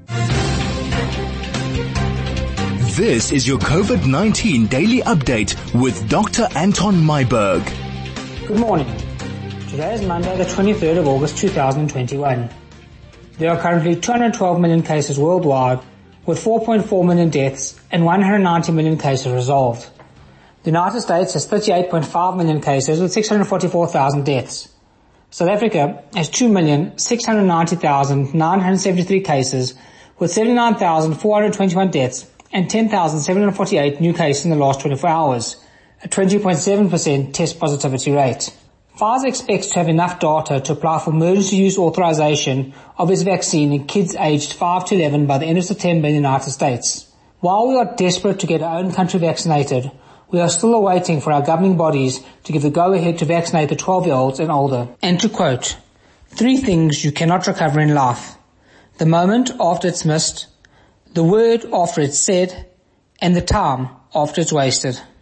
This is your COVID-19 daily update with Dr. Anton Myburgh. Good morning. Today is Monday, the 23rd of August 2021. There are currently 212 million cases worldwide, with 4.4 million deaths and 190 million cases resolved. The United States has 38.5 million cases with 644,000 deaths. South Africa has 2,690,973 cases with 79,421 deaths and 10,748 new cases in the last 24 hours, a 20.7% test positivity rate. Pfizer expects to have enough data to apply for emergency use authorization of its vaccine in kids aged 5 to 11 by the end of September in the United States. While we are desperate to get our own country vaccinated, we are still awaiting for our governing bodies to give the go-ahead to vaccinate the 12-year-olds and older. And to quote, 3 things you cannot recover in life: the moment after it's missed, the word after it's said, and the time after it's wasted.